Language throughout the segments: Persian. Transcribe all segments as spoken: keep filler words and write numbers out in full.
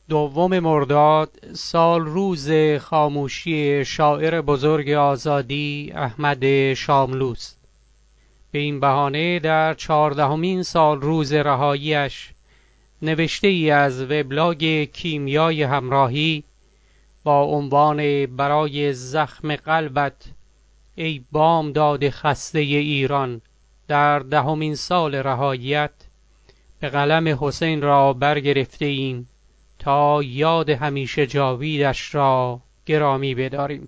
دوم مرداد سال روز خاموشی شاعر بزرگ آزادی احمد شاملوست. به این بهانه در چهاردهمین سال روز رهاییش نوشته ای از وبلاگ کیمیای همراهی با عنوان برای زخم قلبت ای بامداد خسته ایران در دهمین سال رهاییت به قلم حسین را برگرفته ایم تا یاد همیشه جاویدش را گرامی بداریم.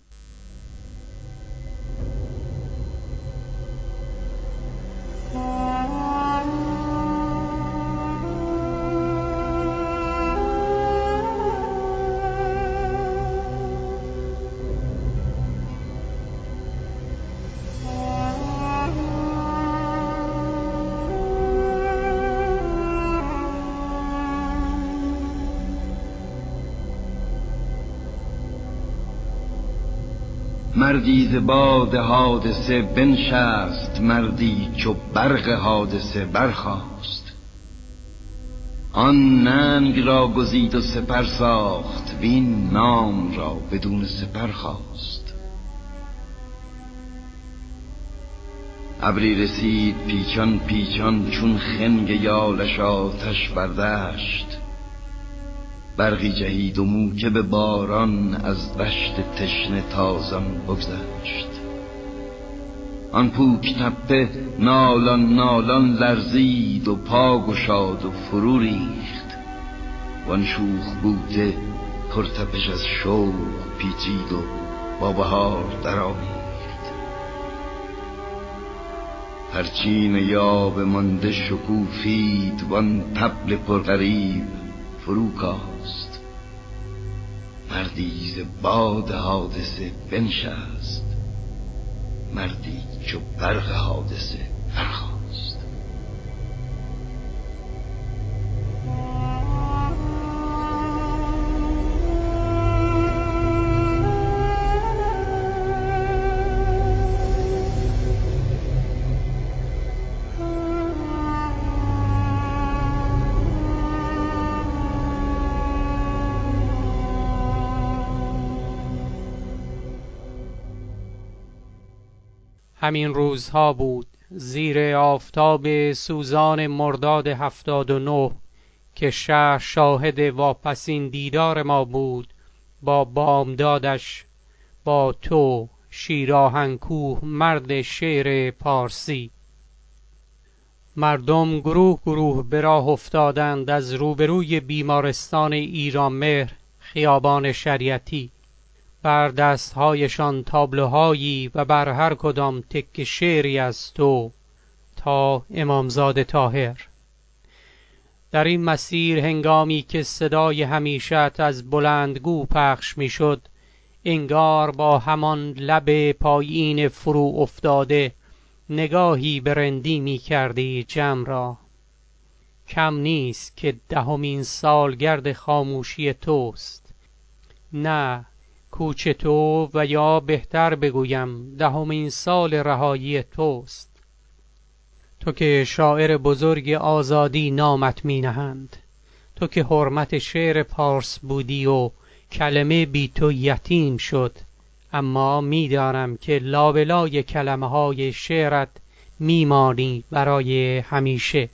مردی ز باد حادثه بنشست، مردی چو برق حادثه برخاست. آن ننگ را گزید و سپر ساخت، وین نام را بدون سپر خواست. ابری رسید پیچان پیچان، چون خنگ یالش آتش بردشت. برقی جهید و موکب باران، از دشت تشنه تازان بگذشت. آن پوک تپه نالان نالان لرزید، و پا گشاد و فرو ریخت. وان شوخ بوته پرتپش از شوق پیچید و با بهار درآمیخت. پرچین یاوه مانده شکوفید، وان طبل پرغریب فرو کاست. مردی ز باد حادثه بنشست، مردی چو برق حادثه برخاست. همین روزها بود زیر آفتاب سوزان مرداد هفتاد و نه که شهر شاهد واپسین دیدار ما بود با بامدادش، با تو شیراهنکوه مرد شعر پارسی. مردم گروه گروه به راه افتادند از روبروی بیمارستان ایرانمهر خیابان شریعتی. بر دستهایشان تابلوهایی و بر هر کدام تکه شعری از تو تا امامزاده طاهر. در این مسیر هنگامی که صدای همیشت از بلندگو پخش میشد، انگار با همان لب پایین فرو افتاده نگاهی به رندی می کردی جمع را. کم نیست که دهمین سالگرد خاموشی توست، نه کوچ تو، و یا بهتر بگویم دهمین سال رهایی توست. تو که شاعر بزرگ آزادی نامت می نهند، تو که حرمت شعر پارس بودی و کلمه بی تو یتیم شد، اما می دانم که لابلای کلمه های شعرت می مانی برای همیشه.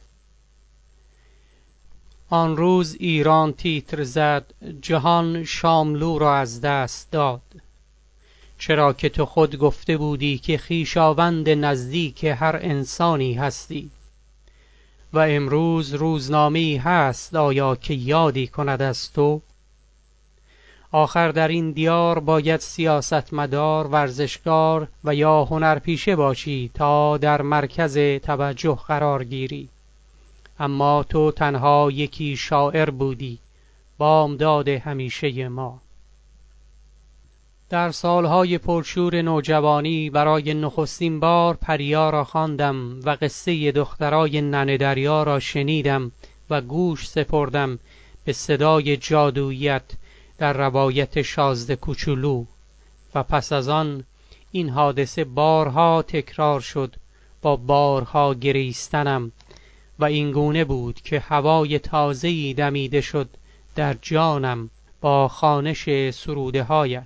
آن روز ایران تیتر زد، جهان شاملو را از دست داد. چرا که تو خود گفته بودی که خویشاوند نزدیک هر انسانی هستی. و امروز روزنامه‌ای هست آیا که یادی کند از تو؟ آخر در این دیار باید سیاستمدار، ورزشکار و یا هنرپیشه باشی تا در مرکز توجه قرار گیری. اما تو تنها یکی شاعر بودی، بامداد همیشه ما. در سالهای پرشور نوجوانی برای نخستین بار پریا را خواندم و قصه دخترای ننه دریا را شنیدم و گوش سپردم به صدای جادوییت در روایت شازده کوچولو. و پس از آن این حادثه بارها تکرار شد با بارها گریستنم، و این گونه بود که هوای تازه‌ای دمیده شد در جانم با خوانش سروده هایت.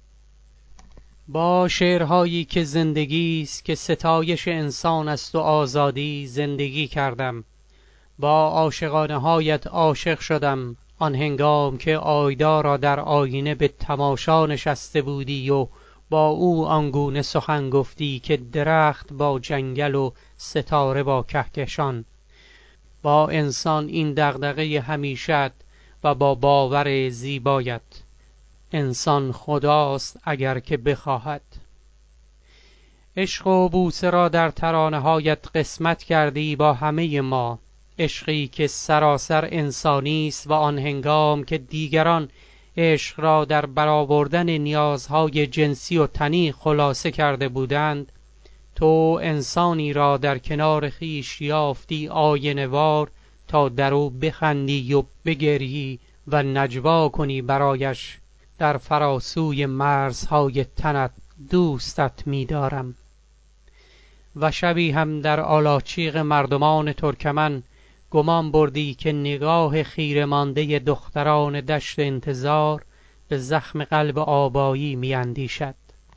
با شعرهایی که زندگی است، که ستایش انسان است و آزادی، زندگی کردم. با عاشقانه هایت عاشق شدم، آن هنگام که آیدا را در آینه به تماشا نشسته بودی و با او آنگونه سخن گفتی که درخت با جنگل و ستاره با کهکشان. با انسان این دغدغه همیشت و با باور زیبایت، انسان خداست اگر که بخواهد. عشق و بوسه را در ترانه هایت قسمت کردی با همه ما، عشقی که سراسر انسانی است و آن هنگام که دیگران عشق را در برآوردن نیازهای جنسی و تنی خلاصه کرده بودند، تو انسانی را در کنار خویش یافتی آینه وار تا در او بخندی و بگریی و نجوا کنی برایش. در فراسوی مرزهای تنت دوستت می‌دارم. و شبی هم در آلاچیق مردمان ترکمن گمان بردی که نگاه خیره مانده دختران دشت انتظار به زخم قلب آبایی می‌اندیشد.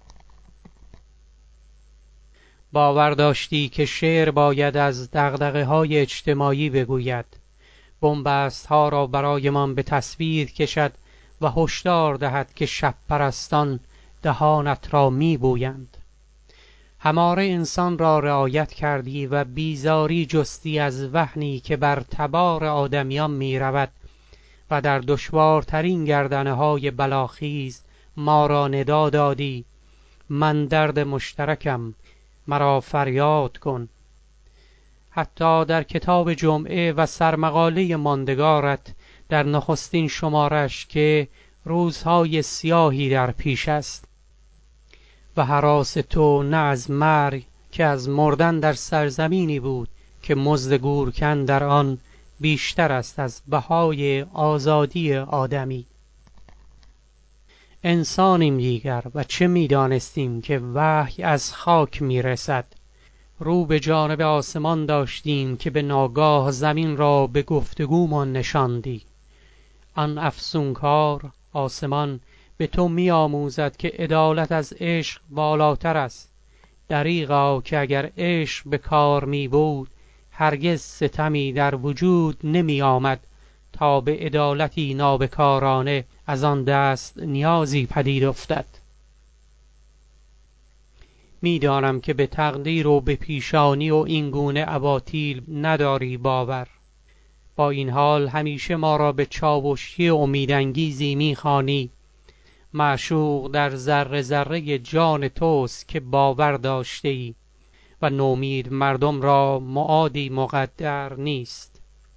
باور داشتی که شعر باید از دغدغه‌های اجتماعی بگوید، بنبست ها را برایمان به تصویر کشد و هشدار دهد که شب پرستان دهانت را می‌بویند. هماره انسان را رعایت کردی و بیزاری جستی از وهنی که بر تبار آدمیان می رود و در دشوارترین گردنه های بلاخیز ما را ندا دادی: من درد مشترکم، مرا فریاد کن. حتی در کتاب جمعه و سرمقاله ماندگارت در نخستین شمارش که روزهای سیاهی در پیش است و هراس تو نه از مرگ که از مردن در سرزمینی بود که مزد گورکن در آن بیشتر است از بهای آزادی آدمی. انسانیم دیگر و چه می‌دانستیم که وحی از خاک می‌رسد. رو به جانب آسمان داشتیم که به ناگاه زمین را به گفتگومان نشاندی. آن افسونکار آسمان به تو می‌آموزد که عدالت از عشق بالاتر است. دریغا که اگر عشق به کار می بود، هرگز ستمی در وجود نمی آمد تا به عدالتی نابکارانه از آن دست نیازی پدید افتد. می‌دانم که به تقدیر و به پیشانی و این گونه اباطیل نداری باور. با این حال همیشه ما را به چاوشی امیدانگیزی می‌خوانی. معشوق در ذره ذره جان توست که باور داشته ای و نومید مردم را معادی مقدر نیست.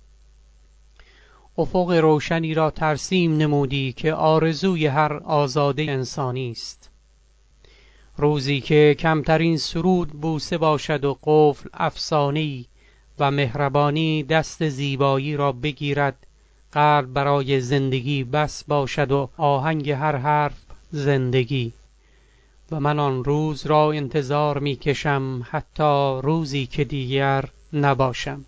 افق روشنی را ترسیم نمودی که آرزوی هر آزاده انسانی است. روزی که کمترین سرود بوسه باشد و قفل افسانه‌ای و مهربانی دست زیبایی را بگیرد، قلب برای زندگی بس باشد و آهنگ هر حرف زندگی. و من آن روز را انتظار می کشم، حتی روزی که دیگر نباشم.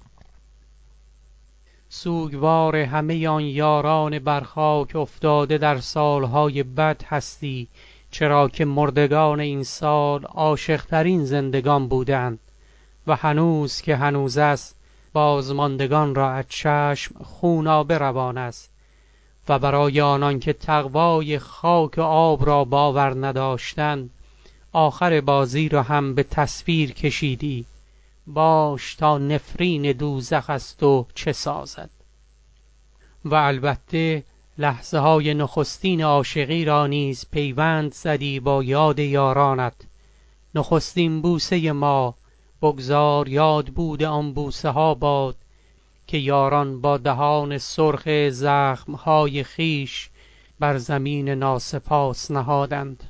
سوگوار همه آن یاران بر خاک افتاده در سالهای بد هستی، چرا که مردگان این سال عاشق‌ترین زندگان بودند و هنوز که هنوز است بازماندگان را از چشم خونابه روان است. و برای آنان که تقوای خاک و آب را باور نداشتند، آخر بازی را هم به تصویر کشیدی. باش تا نفرین دوزخ است و چه سازد. و البته لحظه های نخستین عاشقی را نیز پیوند زدی با یاد یارانت. نخستین بوسه ما بگذار یاد بود آن بوسه ها باد که یاران با دهان سرخ زخمهای خیش بر زمین ناسپاس نهادند.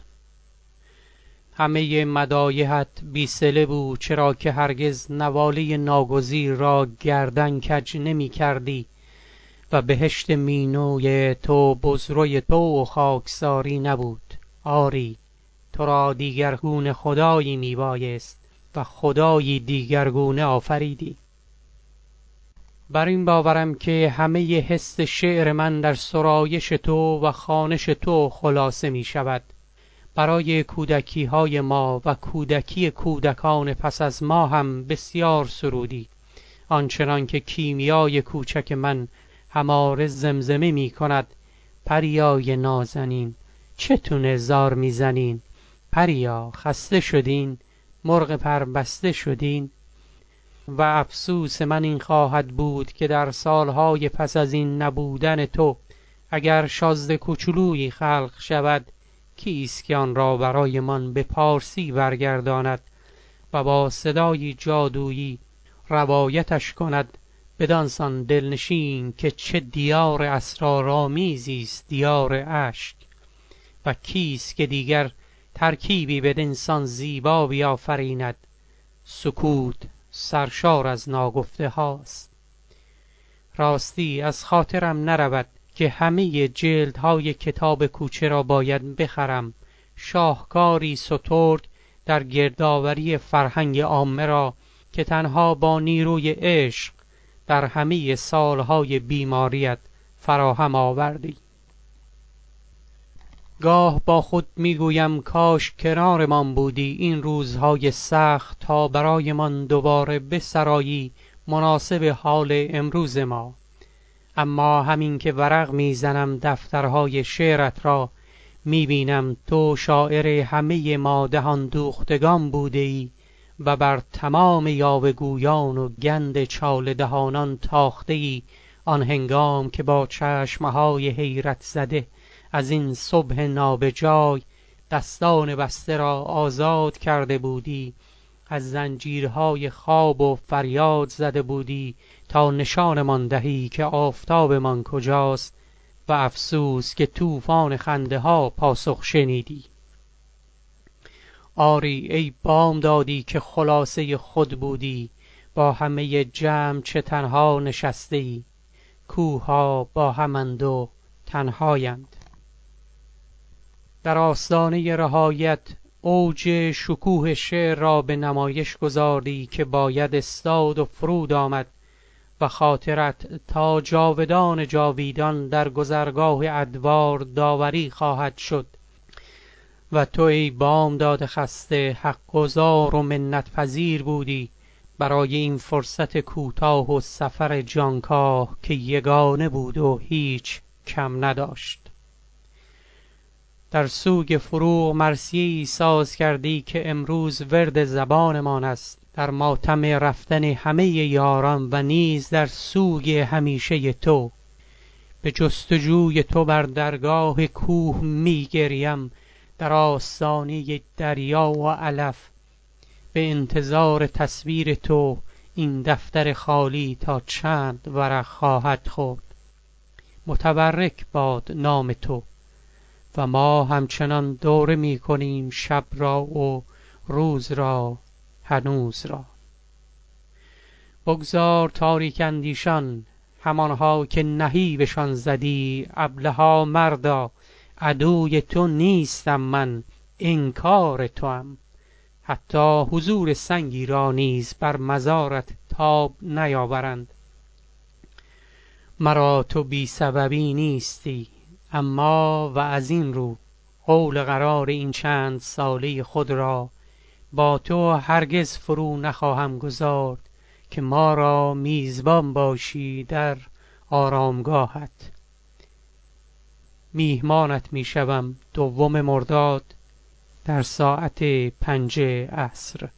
همه مدایحت بی صله بود، چرا که هرگز نواله ناگزیر را گردن کج نمی کردی و بهشت مینوی تو بزروی تو و خاکساری نبود. آری، تو را دیگرگونه خدایی می بایست و خدایی دیگرگونه آفریدی. بر این باورم که همه حس شعر من در سرایش تو و خوانش تو خلاصه می شود. برای کودکی های ما و کودکی کودکان پس از ما هم بسیار سرودی، آنچنان که کیمیای کوچک من هماره زمزمه می کند: پریای نازنین چتونه زار می زنین، پریا خسته شدین، مرغ پربسته شدین. و افسوس من این خواهد بود که در سالهای پس از این نبودن تو اگر شازده کوچولویی خلق شود، کیست که آن را برای من به پارسی برگرداند و با صدای جادویی روایتش کند بدانسان دلنشین که چه دیار اسرارآمیزی است دیار اشک. و کیست که دیگر ترکیبی بدینسان زیبا بیافریند؟ سکوت سرشار از ناگفته هاست. راستی از خاطرم نرود که همه جلدهای کتاب کوچه را باید بخرم. شاهکاری سترگ در گردآوری فرهنگ عامه را که تنها با نیروی عشق در همه سالهای بیماریت فراهم آوردی. گاه با خود میگویم کاش کنارمان بودی این روزهای سخت تا برایمان دوباره بسرایی مناسب حال امروز ما. اما همین که ورق میزنم دفترهای شعرت را میبینم تو شاعر همه ما دهان دوختگان بوده ای و بر تمام یاوه‌گویان و گند چاله دهانان تاخته ای، آن هنگام که با چشمهای حیرت زده از این صبح نابجای دستان بسته را آزاد کرده بودی، از زنجیرهای خواب و فریاد زده بودی تا نشانمان دهی که آفتابمان کجاست، و افسوس که طوفان خنده ها پاسخ شنیدی. آری ای بامدادی که خلاصه خود بودی، با همه جمع چه تنها نشسته ای، کوهها با همند و تنهایند. در آستانه رهایت اوج شکوه شعر را به نمایش گذاردی که باید استاد و فرود آمد و خاطرت تا جاودان جاویدان در گذرگاه ادوار داوری خواهد شد. و تو ای بامداد خسته حق گزار و منت پذیر بودی برای این فرصت کوتاه و سفر جانکاه که یگانه بود و هیچ کم نداشت. در سوگ فروغ مرثیه‌ای ساز کردی که امروز ورد زبانمان است، در ماتم رفتن همه یاران و نیز در سوگ همیشه تو. به جستجوی تو بر درگاه کوه می گریم، در آستانه دریا و علف به انتظار تصویر تو این دفتر خالی تا چند ورق خواهد خورد. متبرک باد نام تو و ما همچنان دوره می کنیم شب را و روز را هنوز را. بگذار تاریک اندیشان همانها که نهیبشان زدی ابلها مردا، عدوی تو نیستم من انکار توام. حتی حضور سنگی را نیز بر مزارت تاب نیاورند. مرا تو بی سببی نیستی، اما و از این رو قول قرار این چند ساله خود را با تو هرگز فرو نخواهم گذارد که ما را میزبان باشی در آرامگاهت. میهمانت میشوم دوم مرداد در ساعت پنج عصر.